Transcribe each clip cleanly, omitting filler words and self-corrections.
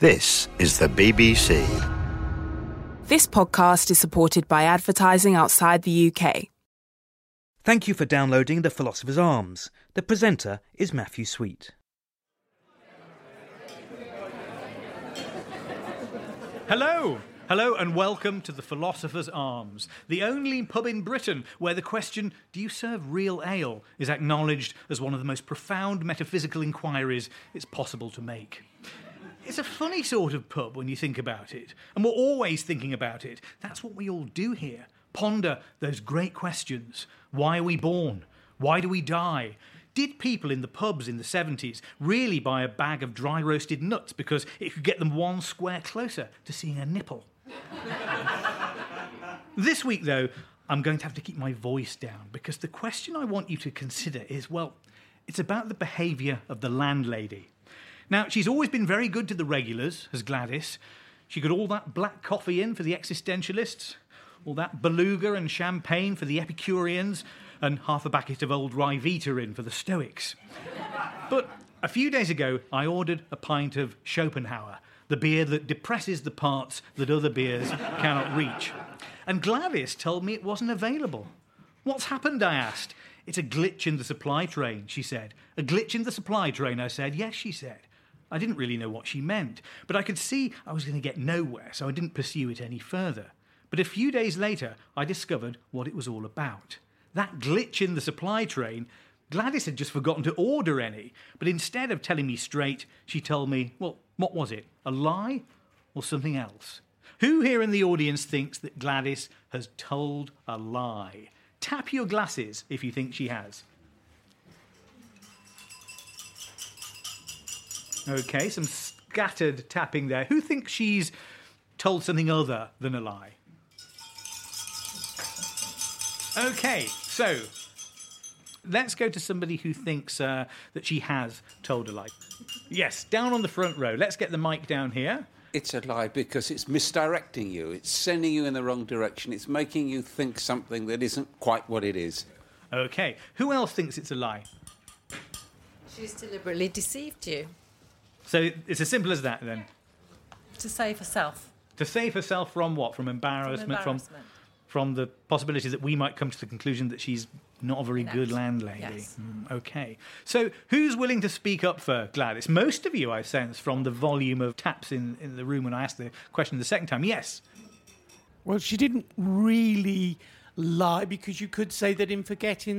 This is the BBC. This podcast is supported by advertising outside the UK. Thank you for downloading The Philosopher's Arms. The presenter is Matthew Sweet. Hello and welcome to The Philosopher's Arms, the only pub in Britain where the question, do you serve real ale, is acknowledged as one of the most profound metaphysical inquiries it's possible to make. It's a funny sort of pub when you think about it, and we're always thinking about it. That's what we all do here. Ponder those great questions. Why are we born? Why do we die? Did people in the pubs in the 70s really buy a bag of dry roasted nuts because it could get them one square closer to seeing a nipple? This week, though, I'm going to have to keep my voice down because the question I want you to consider is, well, it's about the behaviour of the landlady. Now, she's always been very good to the regulars, has Gladys. She got all that black coffee in for the existentialists, all that beluga and champagne for the Epicureans, and half a bucket of old Ryvita in for the Stoics. But a few days ago, I ordered a pint of Schopenhauer, the beer that depresses the parts that other beers cannot reach. And Gladys told me it wasn't available. What's happened, I asked. It's a glitch in the supply train, she said. A glitch in the supply train, I said. Yes, she said. I didn't really know what she meant, but I could see I was going to get nowhere, so I didn't pursue it any further. But a few days later, I discovered what it was all about. That glitch in the supply train, Gladys had just forgotten to order any, but instead of telling me straight, she told me, well, what was it? A lie or something else? Who here in the audience thinks that Gladys has told a lie? Tap your glasses if you think she has. OK, some scattered tapping there. Who thinks she's told something other than a lie? OK, so let's go to somebody who thinks that she has told a lie. Yes, down on the front row. Let's get the mic down here. It's a lie because it's misdirecting you. It's sending you in the wrong direction. It's making you think something that isn't quite what it is. OK, who else thinks it's a lie? She's deliberately deceived you. So it's as simple as that, then? To save herself. To save herself from what? From embarrassment? From the possibility that we might come to the conclusion that she's not a very good landlady. Yes. OK. So who's willing to speak up for Gladys? Most of you, I sense, from the volume of taps in the room when I asked the question the second time. Yes? Well, she didn't really lie, because you could say that in forgetting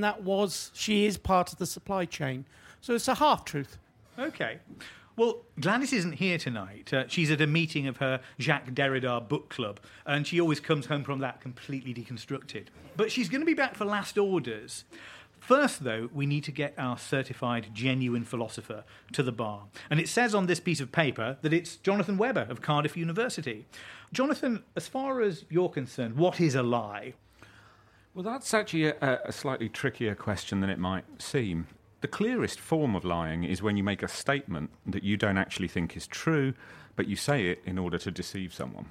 she is part of the supply chain. So it's a half-truth. OK. Well, Gladys isn't here tonight. She's at a meeting of her Jacques Derrida book club, and she always comes home from that completely deconstructed. But she's going to be back for last orders. First, though, we need to get our certified genuine philosopher to the bar. And it says on this piece of paper that it's Jonathan Webber of Cardiff University. Jonathan, as far as you're concerned, what is a lie? Well, that's actually a slightly trickier question than it might seem. The clearest form of lying is when you make a statement that you don't actually think is true, but you say it in order to deceive someone.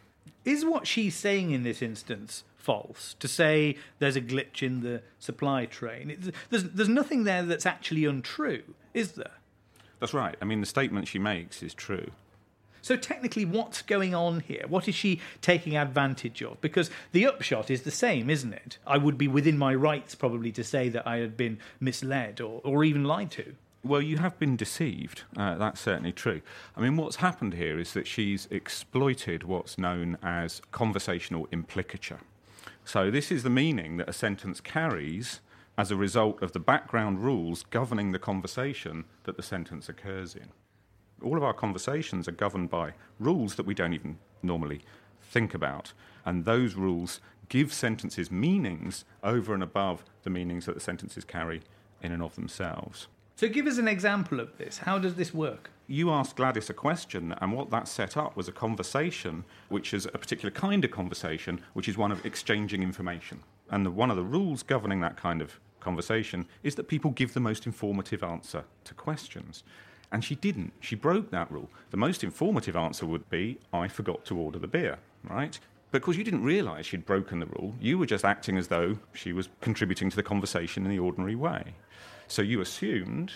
Is what she's saying in this instance false? To say there's a glitch in the supply train? There's nothing there that's actually untrue, is there? That's right. I mean, the statement she makes is true. So technically, what's going on here? What is she taking advantage of? Because the upshot is the same, isn't it? I would be within my rights probably to say that I had been misled or even lied to. Well, you have been deceived. That's certainly true. I mean, what's happened here is that she's exploited what's known as conversational implicature. So this is the meaning that a sentence carries as a result of the background rules governing the conversation that the sentence occurs in. All of our conversations are governed by rules that we don't even normally think about. And those rules give sentences meanings over and above the meanings that the sentences carry in and of themselves. So give us an example of this. How does this work? You asked Gladys a question, and what that set up was a conversation, which is a particular kind of conversation, which is one of exchanging information. And one of the rules governing that kind of conversation is that people give the most informative answer to questions. And she didn't. She broke that rule. The most informative answer would be, I forgot to order the beer, right? Because you didn't realise she'd broken the rule. You were just acting as though she was contributing to the conversation in the ordinary way. So you assumed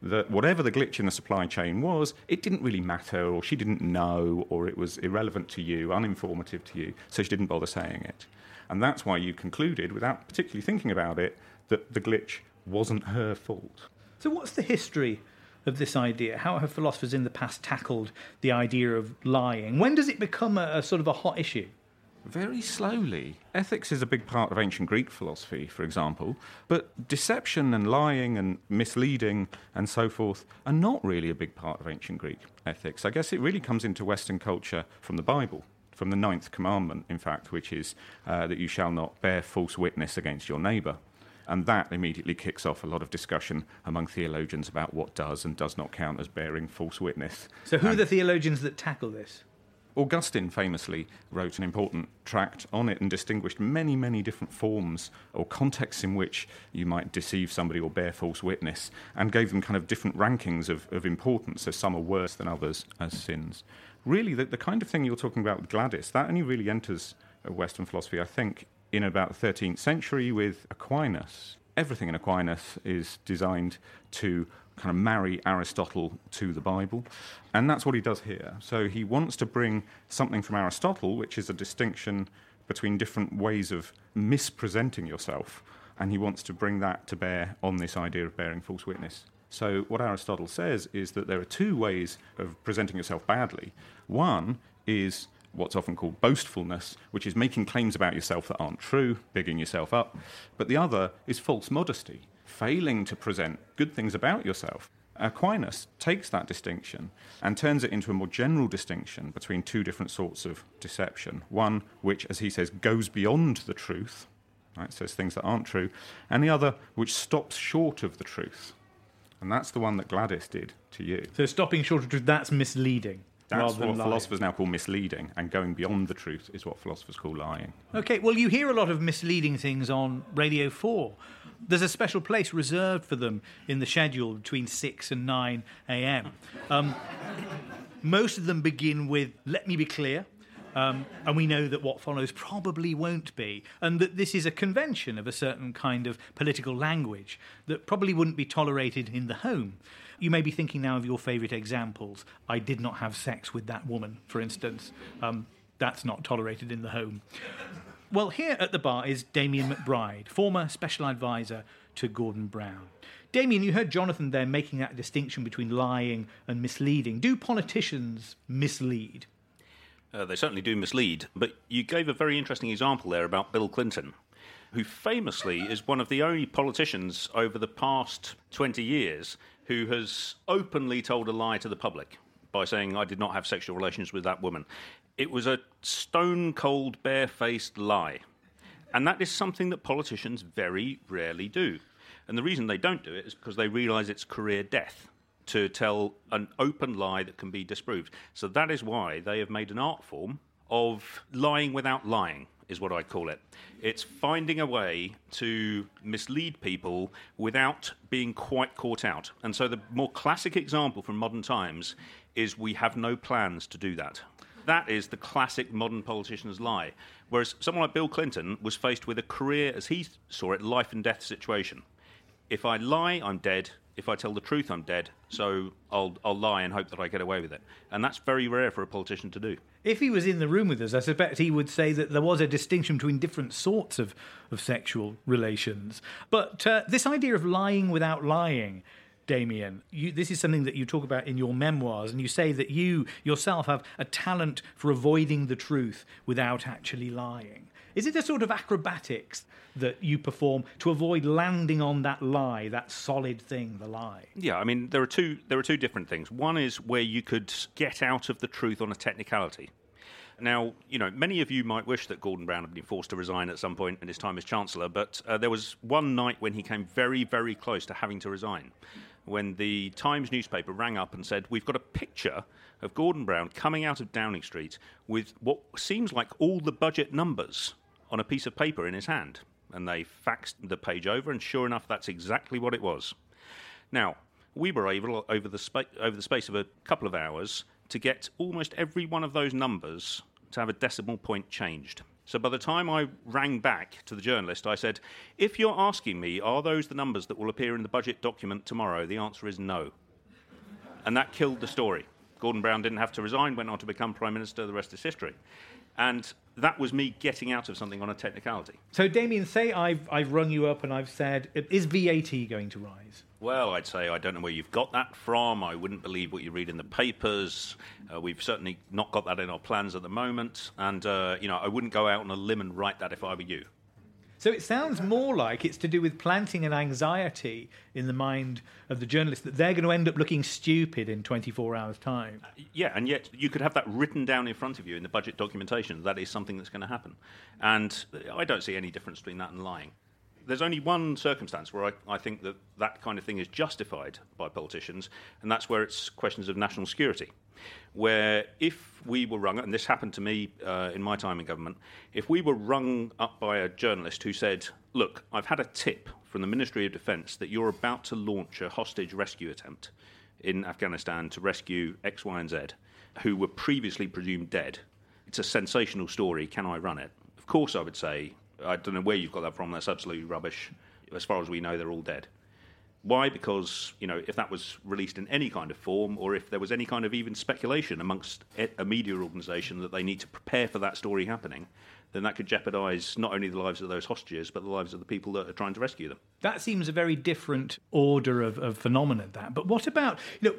that whatever the glitch in the supply chain was, it didn't really matter, or she didn't know, or it was irrelevant to you, uninformative to you, so she didn't bother saying it. And that's why you concluded, without particularly thinking about it, that the glitch wasn't her fault. So what's the history of this idea? How have philosophers in the past tackled the idea of lying? When does it become a sort of a hot issue? Very slowly. Ethics is a big part of ancient Greek philosophy, for example, but deception and lying and misleading and so forth are not really a big part of ancient Greek ethics. I guess it really comes into Western culture from the Bible, from the 9th commandment, in fact, which is that you shall not bear false witness against your neighbour. And that immediately kicks off a lot of discussion among theologians about what does and does not count as bearing false witness. So who are the theologians that tackle this? Augustine famously wrote an important tract on it and distinguished many, many different forms or contexts in which you might deceive somebody or bear false witness, and gave them kind of different rankings of importance, so some are worse than others as sins. Really, the kind of thing you're talking about with Gladys, that only really enters Western philosophy, I think, in about the 13th century with Aquinas. Everything in Aquinas is designed to kind of marry Aristotle to the Bible, and that's what he does here. So he wants to bring something from Aristotle, which is a distinction between different ways of mispresenting yourself, and he wants to bring that to bear on this idea of bearing false witness. So what Aristotle says is that there are two ways of presenting yourself badly. One is what's often called boastfulness, which is making claims about yourself that aren't true, bigging yourself up. But the other is false modesty, failing to present good things about yourself. Aquinas takes that distinction and turns it into a more general distinction between two different sorts of deception. One which, as he says, goes beyond the truth, right, says things that aren't true, and the other which stops short of the truth. And that's the one that Gladys did to you. So stopping short of truth, that's misleading. That's what philosophers now call misleading, and going beyond the truth is what philosophers call lying. OK, well, you hear a lot of misleading things on Radio 4. There's a special place reserved for them in the schedule between 6 and 9 a.m. Most of them begin with, let me be clear, and we know that what follows probably won't be, and that this is a convention of a certain kind of political language that probably wouldn't be tolerated in the home. You may be thinking now of your favourite examples. I did not have sex with that woman, for instance. That's not tolerated in the home. Well, here at the bar is Damien McBride, former special advisor to Gordon Brown. Damien, you heard Jonathan there making that distinction between lying and misleading. Do politicians mislead? They certainly do mislead, but you gave a very interesting example there about Bill Clinton, who famously is one of the only politicians over the past 20 years who has openly told a lie to the public by saying, I did not have sexual relations with that woman. It was a stone-cold, barefaced lie. And that is something that politicians very rarely do. And the reason they don't do it is because they realise it's career death to tell an open lie that can be disproved. So that is why they have made an art form of lying without lying, is what I call it. It's finding a way to mislead people without being quite caught out. And so the more classic example from modern times is we have no plans to do that. That is the classic modern politician's lie. Whereas someone like Bill Clinton was faced with a career, as he saw it, life and death situation. If I lie, I'm dead. If I tell the truth, I'm dead. So I'll lie and hope that I get away with it. And that's very rare for a politician to do. If he was in the room with us, I suspect he would say that there was a distinction between different sorts of sexual relations. But this idea of lying without lying, Damien, this is something that you talk about in your memoirs, and you say that you yourself have a talent for avoiding the truth without actually lying. Is it a sort of acrobatics that you perform to avoid landing on that lie, that solid thing, the lie? Yeah, I mean, there are two different things. One is where you could get out of the truth on a technicality. Now, you know, many of you might wish that Gordon Brown had been forced to resign at some point in his time as Chancellor, but there was one night when he came very, very close to having to resign, when the Times newspaper rang up and said, we've got a picture of Gordon Brown coming out of Downing Street with what seems like all the budget numbers on a piece of paper in his hand. And they faxed the page over, and sure enough, that's exactly what it was. Now, we were able, over the space of a couple of hours, to get almost every one of those numbers to have a decimal point changed. So by the time I rang back to the journalist, I said, if you're asking me, are those the numbers that will appear in the budget document tomorrow, the answer is no. And that killed the story. Gordon Brown didn't have to resign, went on to become Prime Minister, the rest is history. And that was me getting out of something on a technicality. So, Damien, say I've rung you up and I've said, is VAT going to rise? Well, I'd say I don't know where you've got that from. I wouldn't believe what you read in the papers. We've certainly not got that in our plans at the moment. And, I wouldn't go out on a limb and write that if I were you. So it sounds more like it's to do with planting an anxiety in the mind of the journalist that they're going to end up looking stupid in 24 hours' time. Yeah, and yet you could have that written down in front of you in the budget documentation. That is something that's going to happen. And I don't see any difference between that and lying. There's only one circumstance where I think that kind of thing is justified by politicians, and that's where it's questions of national security. Where if we were rung, and this happened to me in my time in government, if we were rung up by a journalist who said, look, I've had a tip from the Ministry of Defence that you're about to launch a hostage rescue attempt in Afghanistan to rescue X, Y and Z, who were previously presumed dead. It's a sensational story, can I run it? Of course I would say, I don't know where you've got that from, that's absolutely rubbish. As far as we know, they're all dead. Why? Because, if that was released in any kind of form, or if there was any kind of even speculation amongst a media organisation that they need to prepare for that story happening, then that could jeopardise not only the lives of those hostages, but the lives of the people that are trying to rescue them. That seems a very different order of phenomenon, that. But what about,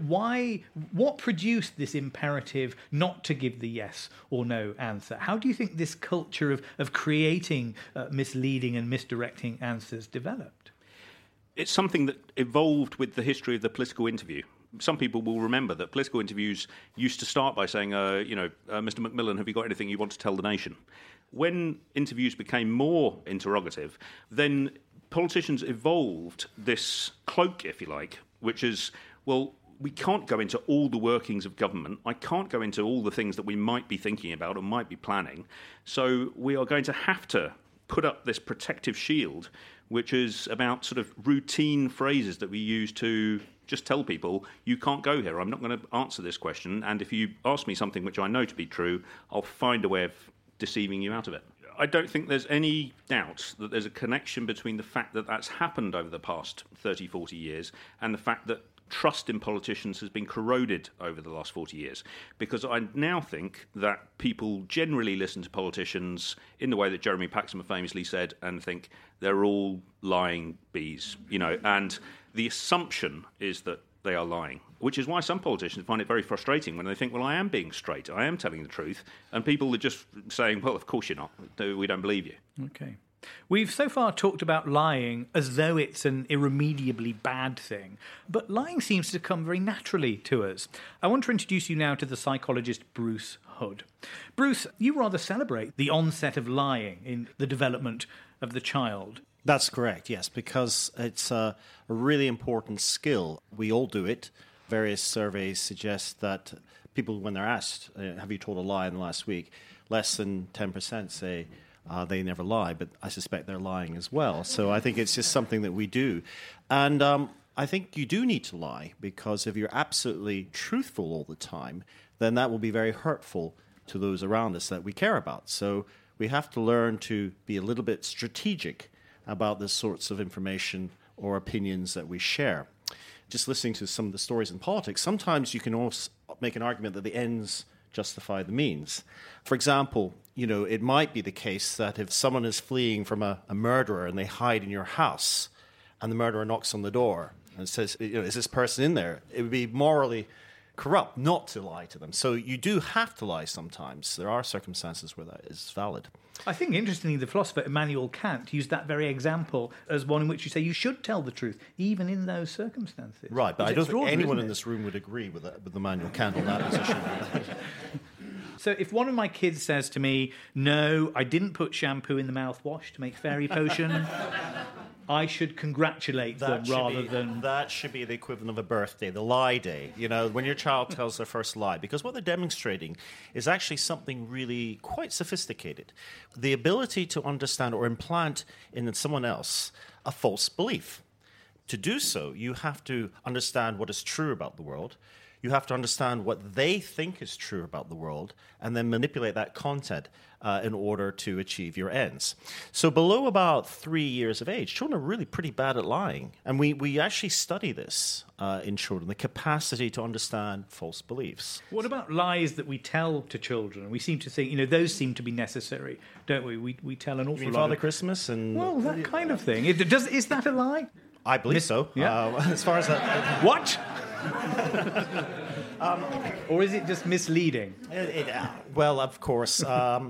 what produced this imperative not to give the yes or no answer? How do you think this culture of creating misleading and misdirecting answers developed? It's something that evolved with the history of the political interview. Some people will remember that political interviews used to start by saying, Mr. Macmillan, have you got anything you want to tell the nation? When interviews became more interrogative, then politicians evolved this cloak, if you like, which is, well, we can't go into all the workings of government. I can't go into all the things that we might be thinking about or might be planning. So we are going to have to put up this protective shield, which is about sort of routine phrases that we use to just tell people, you can't go here, I'm not going to answer this question, and if you ask me something which I know to be true, I'll find a way of deceiving you out of it. I don't think there's any doubt that there's a connection between the fact that that's happened over the past 30, 40 years and the fact that trust in politicians has been corroded over the last 40 years. Because I now think that people generally listen to politicians in the way that Jeremy Paxman famously said and think they're all lying bees, and the assumption is that they are lying, which is why some politicians find it very frustrating when they think, well, I am being straight, I am telling the truth, and people are just saying, well, of course you're not, we don't believe you. Okay. We've so far talked about lying as though it's an irremediably bad thing, but lying seems to come very naturally to us. I want to introduce you now to the psychologist Bruce Hood. Bruce, you rather celebrate the onset of lying in the development of the child. That's correct, yes, because it's a really important skill. We all do it. Various surveys suggest that people, when they're asked, have you told a lie in the last week, less than 10% say they never lie, but I suspect they're lying as well. So I think it's just something that we do. And I think you do need to lie, because if you're absolutely truthful all the time, then that will be very hurtful to those around us that we care about. So we have to learn to be a little bit strategic about the sorts of information or opinions that we share. Just listening to some of the stories in politics, sometimes you can also make an argument that the ends justify the means. For example, it might be the case that if someone is fleeing from a murderer and they hide in your house and the murderer knocks on the door and says, is this person in there? It would be morally corrupt not to lie to them. So you do have to lie sometimes. There are circumstances where that is valid. I think, interestingly, the philosopher Immanuel Kant used that very example as one in which you say you should tell the truth, even in those circumstances. Right, but I don't think anyone in this room would agree with Immanuel Kant on that position. So if one of my kids says to me, no, I didn't put shampoo in the mouthwash to make fairy potion, I should congratulate them rather than... That should be the equivalent of a birthday, the lie day, when your child tells their first lie. Because what they're demonstrating is actually something really quite sophisticated. The ability to understand or implant in someone else a false belief. To do so, you have to understand what is true about the world. You have to understand what they think is true about the world and then manipulate that content in order to achieve your ends. So below about 3 years of age, children are really pretty bad at lying. And we actually study this in children, the capacity to understand false beliefs. What about lies that we tell to children? We seem to think, those seem to be necessary, don't we? We tell an awful lot. Father Christmas and... Well, that kind of thing. Is that a lie? I believe so. Yeah. As far as that... What? Or is it just misleading? Well, of course.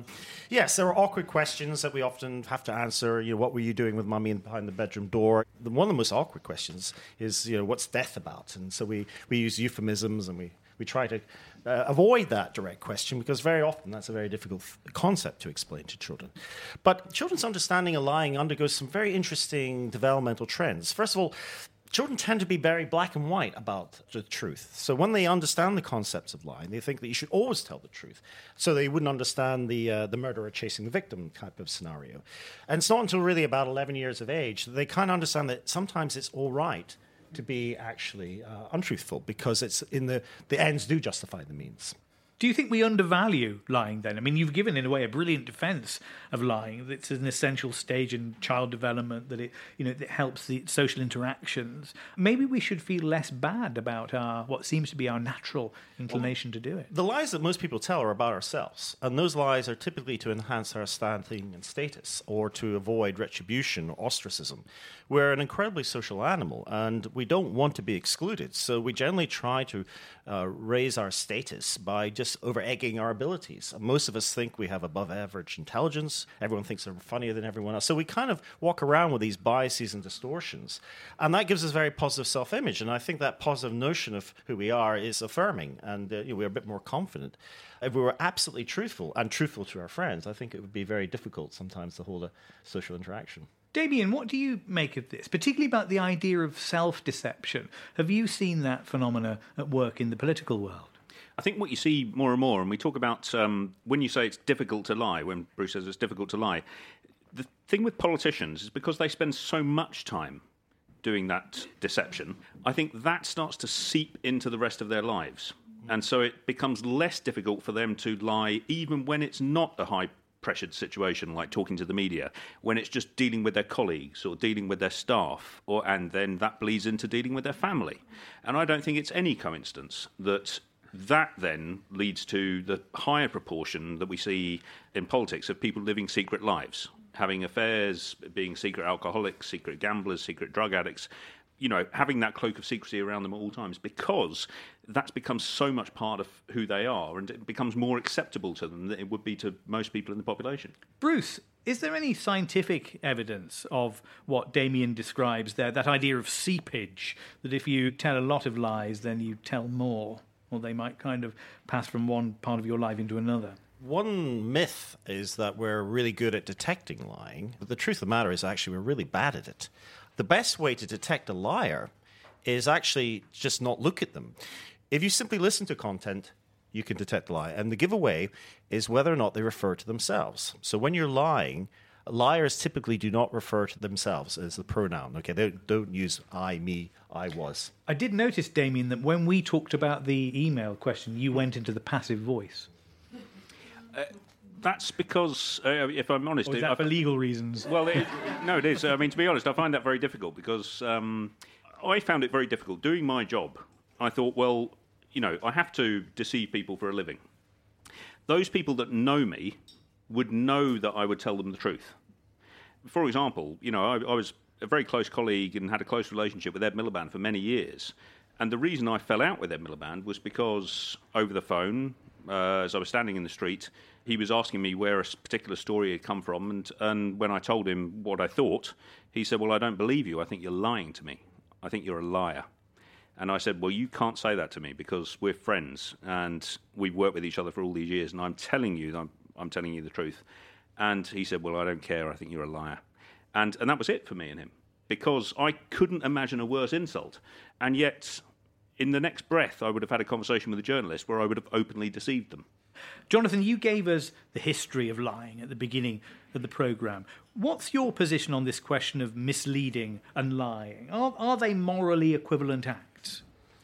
Yes, there are awkward questions that we often have to answer. What were you doing with mummy behind the bedroom door? One of the most awkward questions is, what's death about? And so we use euphemisms and we try to avoid that direct question because very often that's a very difficult concept to explain to children. But children's understanding of lying undergoes some very interesting developmental trends. First of all, children tend to be very black and white about the truth. So when they understand the concepts of lying, they think that you should always tell the truth. So they wouldn't understand the murderer chasing the victim type of scenario. And it's not until really about 11 years of age that they kind of understand that sometimes it's all right to be actually untruthful because it's in the ends do justify the means. Do you think we undervalue lying then? I mean, you've given, in a way, a brilliant defence of lying. It's an essential stage in child development, that it helps the social interactions. Maybe we should feel less bad about what seems to be our natural inclination to do it. The lies that most people tell are about ourselves, and those lies are typically to enhance our standing and status or to avoid retribution or ostracism. We're an incredibly social animal, and we don't want to be excluded, so we generally try to raise our status by just over-egging our abilities. Most of us think we have above-average intelligence. Everyone thinks they're funnier than everyone else. So we kind of walk around with these biases and distortions. And that gives us a very positive self-image. And I think that positive notion of who we are is affirming. And we're a bit more confident. If we were absolutely truthful and truthful to our friends, I think it would be very difficult sometimes to hold a social interaction. Damien, what do you make of this, particularly about the idea of self-deception? Have you seen that phenomena at work in the political world? I think what you see more and more, and we talk about when you say it's difficult to lie, when Bruce says it's difficult to lie, the thing with politicians is because they spend so much time doing that deception, I think that starts to seep into the rest of their lives. And so it becomes less difficult for them to lie, even when it's not a high-pressured situation like talking to the media, when it's just dealing with their colleagues or dealing with their staff, and then that bleeds into dealing with their family. And I don't think it's any coincidence that then leads to the higher proportion that we see in politics of people living secret lives, having affairs, being secret alcoholics, secret gamblers, secret drug addicts, having that cloak of secrecy around them at all times, because that's become so much part of who they are, and it becomes more acceptable to them than it would be to most people in the population. Bruce, is there any scientific evidence of what Damien describes there, that idea of seepage, that if you tell a lot of lies, then you tell more, or they might kind of pass from one part of your life into another? One myth is that we're really good at detecting lying, but the truth of the matter is actually we're really bad at it. The best way to detect a liar is actually just not look at them. If you simply listen to content, you can detect a lie. And the giveaway is whether or not they refer to themselves. So when you're lying, liars typically do not refer to themselves as the pronoun. Okay, they don't use I, me, I was. I did notice, Damien, that when we talked about the email question, you went into the passive voice. That's because, if I'm honest... Or is that for legal reasons? Well, no, it is. I mean, to be honest, I find that very difficult because I found it very difficult. Doing my job, I thought, well, I have to deceive people for a living. Those people that know me would know that I would tell them the truth. For example, I was a very close colleague and had a close relationship with Ed Miliband for many years. And the reason I fell out with Ed Miliband was because over the phone, as I was standing in the street, he was asking me where a particular story had come from, and when I told him what I thought, he said, well, I don't believe you. I think you're lying to me. I think you're a liar. And I said, well, you can't say that to me because we're friends, and we've worked with each other for all these years, and I'm telling you I'm telling you the truth. And he said, well, I don't care. I think you're a liar. And that was it for me and him, because I couldn't imagine a worse insult. And yet, in the next breath, I would have had a conversation with a journalist where I would have openly deceived them. Jonathan, you gave us the history of lying at the beginning of the programme. What's your position on this question of misleading and lying? Are they morally equivalent acts?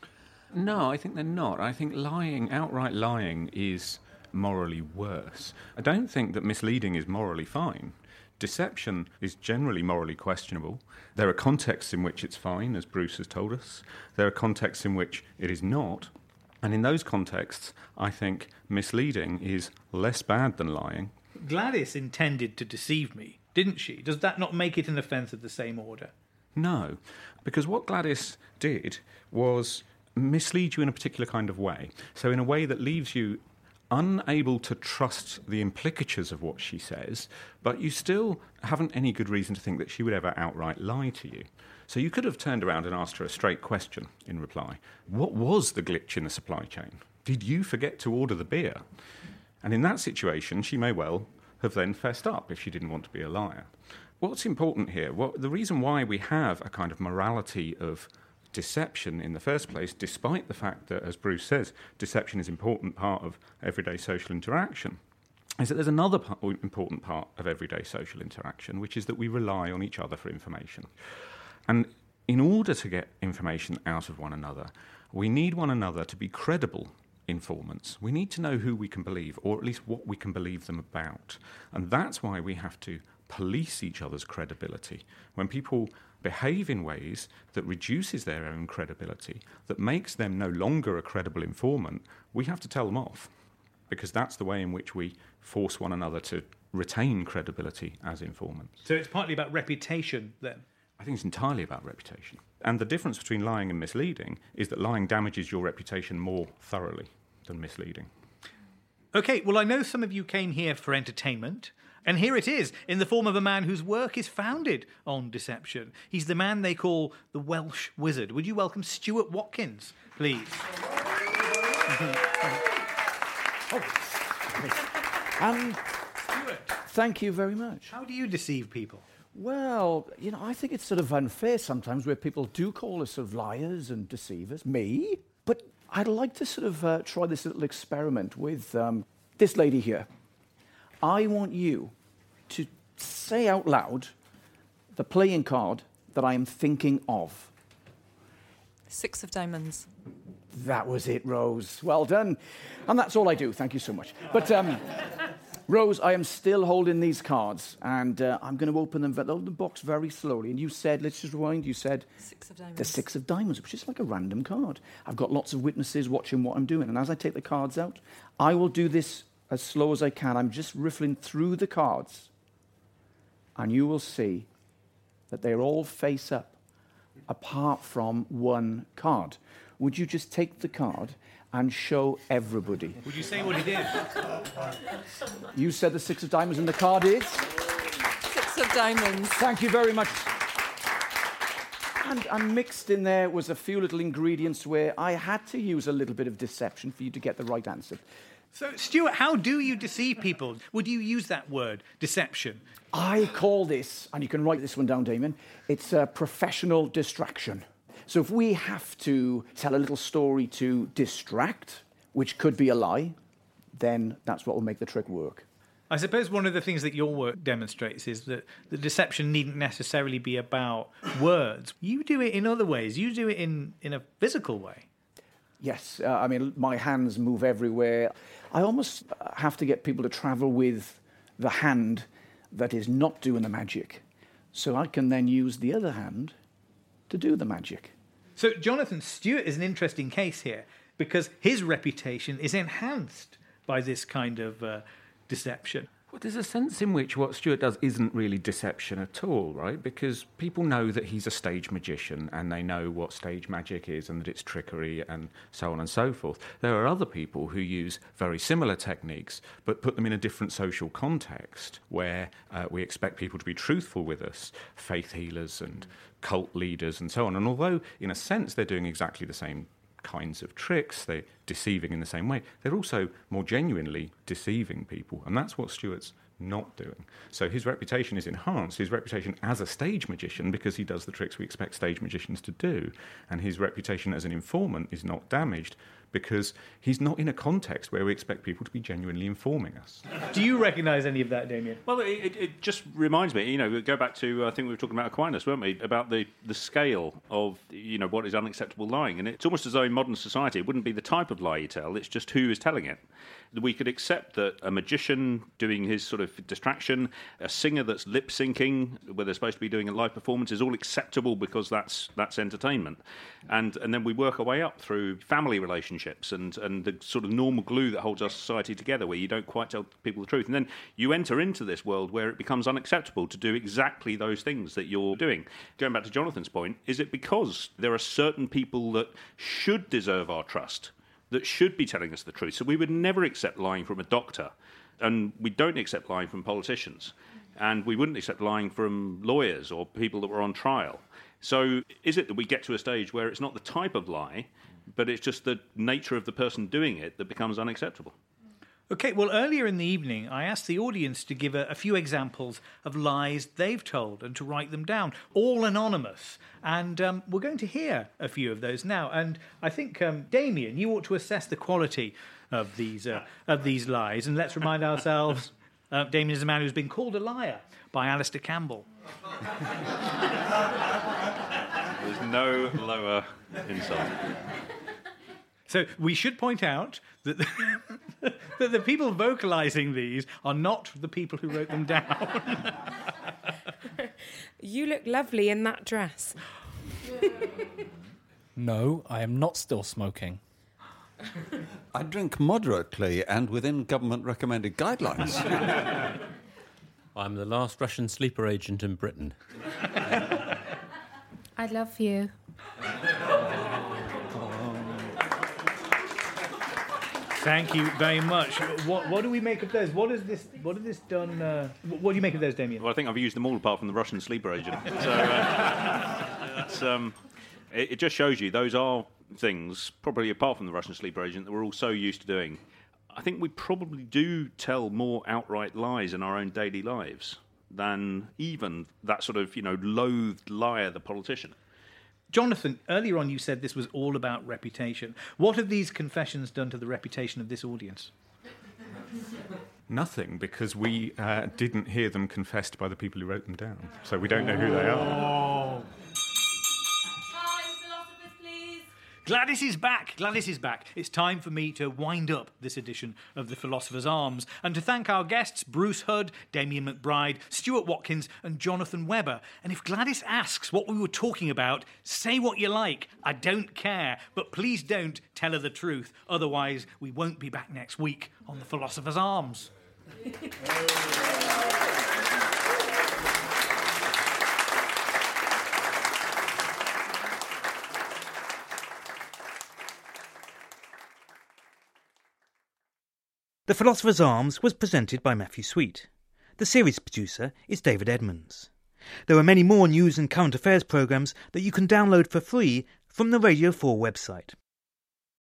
No, I think they're not. I think lying, outright lying, is morally worse. I don't think that misleading is morally fine. Deception is generally morally questionable. There are contexts in which it's fine, as Bruce has told us. There are contexts in which it is not. And in those contexts, I think misleading is less bad than lying. Gladys intended to deceive me, didn't she? Does that not make it an offence of the same order? No, because what Gladys did was mislead you in a particular kind of way. So in a way that leaves you unable to trust the implicatures of what she says, but you still haven't any good reason to think that she would ever outright lie to you. So you could have turned around and asked her a straight question in reply. What was the glitch in the supply chain? Did you forget to order the beer? And in that situation, she may well have then fessed up if she didn't want to be a liar. What's important here, the reason why we have a kind of morality of deception in the first place, despite the fact that, as Bruce says, deception is an important part of everyday social interaction, is that there's another important part of everyday social interaction, which is that we rely on each other for information. And in order to get information out of one another, we need one another to be credible informants. We need to know who we can believe, or at least what we can believe them about. And that's why we have to police each other's credibility. When people behave in ways that reduces their own credibility, that makes them no longer a credible informant, we have to tell them off, because that's the way in which we force one another to retain credibility as informants. So it's partly about reputation, then? I think it's entirely about reputation. And the difference between lying and misleading is that lying damages your reputation more thoroughly than misleading. OK, well, I know some of you came here for entertainment, and here it is, in the form of a man whose work is founded on deception. He's the man they call the Welsh Wizard. Would you welcome Stuart Watkins, please? Stuart, thank you very much. how do you deceive people? Well, I think it's sort of unfair sometimes where people do call us sort of liars and deceivers. Me? But I'd like to sort of try this little experiment with this lady here. I want you to say out loud the playing card that I am thinking of. 6 of diamonds. That was it, Rose. Well done. And that's all I do. Thank you so much. But, Rose, I am still holding these cards, and I'm going to open the box very slowly. And you said, let's just rewind, you said... 6 of diamonds. The 6 of diamonds, which is like a random card. I've got lots of witnesses watching what I'm doing. And as I take the cards out, I will do this as slow as I can. I'm just riffling through the cards. And you will see that they're all face up, apart from one card. Would you just take the card and show everybody? Would you say what it is? You said the 6 of diamonds, and the card is? 6 of diamonds. Thank you very much. And mixed in there was a few little ingredients where I had to use a little bit of deception for you to get the right answer. So, Stuart, how do you deceive people? Would you use that word, deception? I call this, and you can write this one down, Damien, it's a professional distraction. So if we have to tell a little story to distract, which could be a lie, then that's what will make the trick work. I suppose one of the things that your work demonstrates is that the deception needn't necessarily be about words. You do it in other ways. You do it in a physical way. Yes, my hands move everywhere. I almost have to get people to travel with the hand that is not doing the magic, so I can then use the other hand to do the magic. So Jonathan Stewart is an interesting case here because his reputation is enhanced by this kind of deception. Well, there's a sense in which what Stuart does isn't really deception at all, right? Because people know that he's a stage magician and they know what stage magic is and that it's trickery and so on and so forth. There are other people who use very similar techniques but put them in a different social context where we expect people to be truthful with us, faith healers and cult leaders and so on. And although, in a sense, they're doing exactly the same kinds of tricks, they're deceiving in the same way, they're also more genuinely deceiving people, and that's what Stuart's not doing. So his reputation is enhanced, his reputation as a stage magician, because he does the tricks we expect stage magicians to do, and his reputation as an informant is not damaged because he's not in a context where we expect people to be genuinely informing us. Do you recognise any of that, Damien? Well, it just reminds me, we go back to, I think we were talking about Aquinas, weren't we, about the scale of, what is unacceptable lying. And it's almost as though in modern society it wouldn't be the type of lie you tell, it's just who is telling it. We could accept that a magician doing his sort of distraction, a singer that's lip-syncing, where they're supposed to be doing a live performance, is all acceptable because that's entertainment. And then we work our way up through family relationships and the sort of normal glue that holds our society together, where you don't quite tell people the truth. And then you enter into this world where it becomes unacceptable to do exactly those things that you're doing. Going back to Jonathan's point, is it because there are certain people that should deserve our trust, that should be telling us the truth? So we would never accept lying from a doctor, and we don't accept lying from politicians, and we wouldn't accept lying from lawyers or people that were on trial. So is it that we get to a stage where it's not the type of lie, but it's just the nature of the person doing it that becomes unacceptable? OK, well, earlier in the evening, I asked the audience to give a few examples of lies they've told and to write them down, all anonymous. And we're going to hear a few of those now. And I think, Damien, you ought to assess the quality of these lies. And let's remind ourselves, Damien is a man who's been called a liar by Alistair Campbell. There's no lower insult. So we should point out that that the people vocalising these are not the people who wrote them down. You look lovely in that dress. No, I am not still smoking. I drink moderately and within government-recommended guidelines. I'm the last Russian sleeper agent in Britain. I love you. Thank you very much. What do we make of those? What has this done? What do you make of those, Damien? Well, I think I've used them all apart from the Russian sleeper agent. So it just shows you those are things, probably apart from the Russian sleeper agent, that we're all so used to doing. I think we probably do tell more outright lies in our own daily lives than even that sort of, loathed liar, the politician. Jonathan, earlier on you said this was all about reputation. What have these confessions done to the reputation of this audience? Nothing, because we didn't hear them confessed by the people who wrote them down. So we don't know who they are. Gladys is back. Gladys is back. It's time for me to wind up this edition of The Philosopher's Arms and to thank our guests, Bruce Hood, Damien McBride, Stuart Watkins and Jonathan Webber. And if Gladys asks what we were talking about, say what you like. I don't care. But please don't tell her the truth. Otherwise, we won't be back next week on The Philosopher's Arms. The Philosopher's Arms was presented by Matthew Sweet. The series producer is David Edmonds. There are many more news and current affairs programmes that you can download for free from the Radio 4 website.